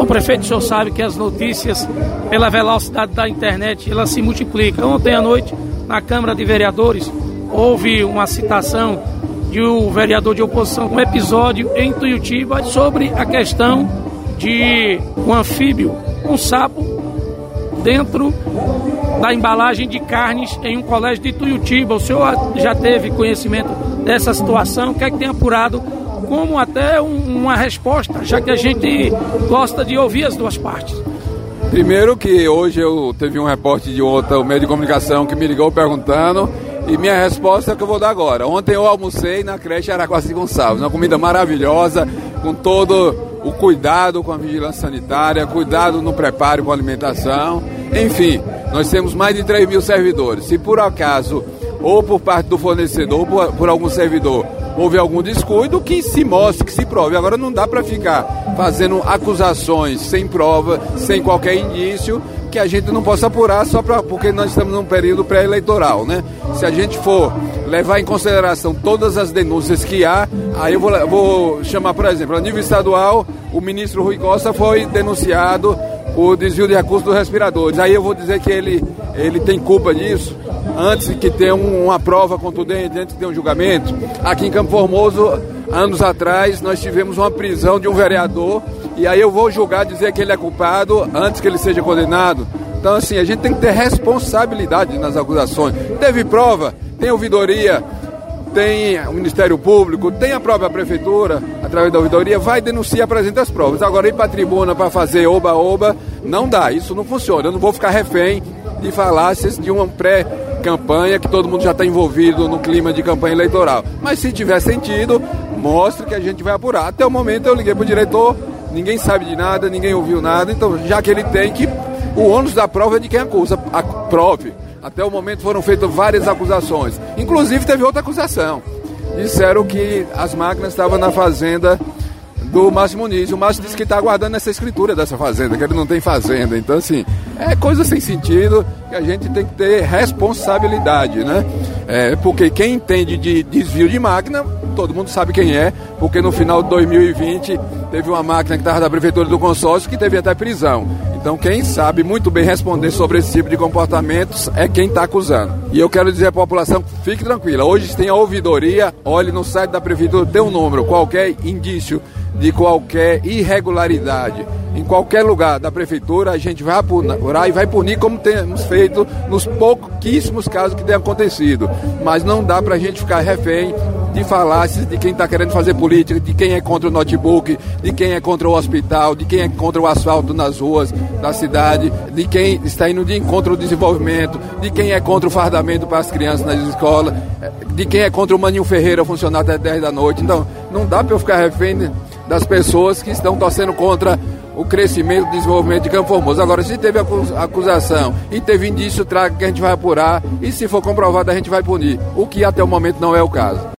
prefeito, o senhor sabe que as notícias, pela velocidade da internet, elas se multiplicam. Ontem à noite, na Câmara de Vereadores, houve uma citação de um vereador de oposição, um episódio em Tuiutiba sobre a questão de um anfíbio, um sapo, dentro da embalagem de carnes em um colégio de Tuiutiba. O senhor já teve conhecimento dessa situação? O que é que tem apurado como até uma resposta, já que a gente gosta de ouvir as duas partes? Primeiro que hoje eu teve um repórter de outro meio de comunicação que me ligou perguntando, e minha resposta é que eu vou dar agora. Ontem eu almocei na creche Araquaci Gonçalves, uma comida maravilhosa, com todo o cuidado com a vigilância sanitária, cuidado no preparo com a alimentação. Enfim, nós temos mais de 3 mil servidores. Se por acaso, ou por parte do fornecedor, ou por algum servidor, houve algum descuido, que se mostre, que se prove. Agora não dá para ficar fazendo acusações sem prova, sem qualquer indício, que a gente não possa apurar só porque nós estamos num período pré-eleitoral, né? Se a gente for levar em consideração todas as denúncias que há, aí eu vou chamar, por exemplo, a nível estadual, o ministro Rui Costa foi denunciado por desvio de recursos dos respiradores. Aí eu vou dizer que ele tem culpa disso, antes que tenha uma prova contundente, antes que tenha um julgamento. Aqui em Campo Formoso, anos atrás, nós tivemos uma prisão de um vereador, e aí eu vou julgar, dizer que ele é culpado antes que ele seja condenado. Então, assim, a gente tem que ter responsabilidade nas acusações. Teve prova, tem ouvidoria, tem o Ministério Público, tem a própria Prefeitura, através da ouvidoria, vai denunciar, apresenta as provas. Agora, ir para a tribuna para fazer oba-oba, não dá, isso não funciona. Eu não vou ficar refém de falácias de uma pré-campanha, que todo mundo já está envolvido no clima de campanha eleitoral. Mas se tiver sentido, mostre que a gente vai apurar. Até o momento eu liguei para o diretor, ninguém sabe de nada, ninguém ouviu nada, então já que ele tem que... O ônus da prova é de quem acusa, prove. Até o momento foram feitas várias acusações. Inclusive teve outra acusação. Disseram que as máquinas estavam na fazenda do Márcio Muniz. O Márcio disse que está aguardando essa escritura dessa fazenda, que ele não tem fazenda. Então, assim, é coisa sem sentido, que a gente tem que ter responsabilidade, né? Porque quem entende de desvio de máquina, todo mundo sabe quem é, porque no final de 2020 teve uma máquina que estava da Prefeitura do Consórcio que teve até prisão. Então quem sabe muito bem responder sobre esse tipo de comportamentos é quem está acusando. E eu quero dizer à população, fique tranquila, hoje tem a ouvidoria, olhe no site da Prefeitura, tem um número, qualquer indício de qualquer irregularidade em qualquer lugar da Prefeitura, a gente vai apurar e vai punir, como temos feito nos pouquíssimos casos que tem acontecido. Mas não dá para a gente ficar refém de falácias de quem está querendo fazer política, de quem é contra o notebook, de quem é contra o hospital, de quem é contra o asfalto nas ruas da cidade, de quem está indo de encontro ao desenvolvimento, de quem é contra o fardamento para as crianças nas escolas, de quem é contra o Maninho Ferreira funcionar até 10 da noite. Então, não dá para eu ficar refém das pessoas que estão torcendo contra o crescimento e desenvolvimento de Campo Formoso. Agora, se teve acusação e teve indício, traga que a gente vai apurar, e se for comprovado a gente vai punir, o que até o momento não é o caso.